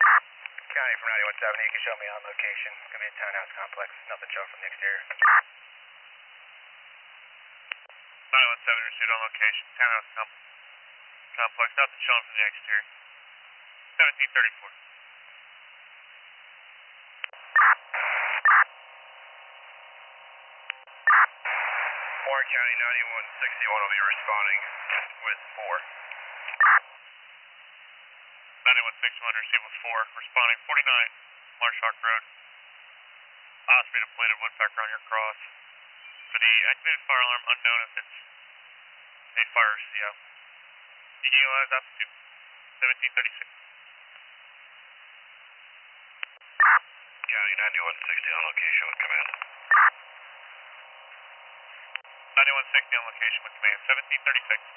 County from 9170, you can show me on location. Gonna be a townhouse complex, nothing showing from the exterior. 9170, received on location, townhouse complex, nothing showing from the exterior. 1734. Warren County 9161 will be responding with 4. 9161, received with 4, responding 49 Marsh Hawk Road. Osprey depleted, woodpecker on your cross. For the activated fire alarm, unknown if it's a fire CO. You can utilize altitude 1736. County 9160 on location with command. 9160 on location with command, 1736.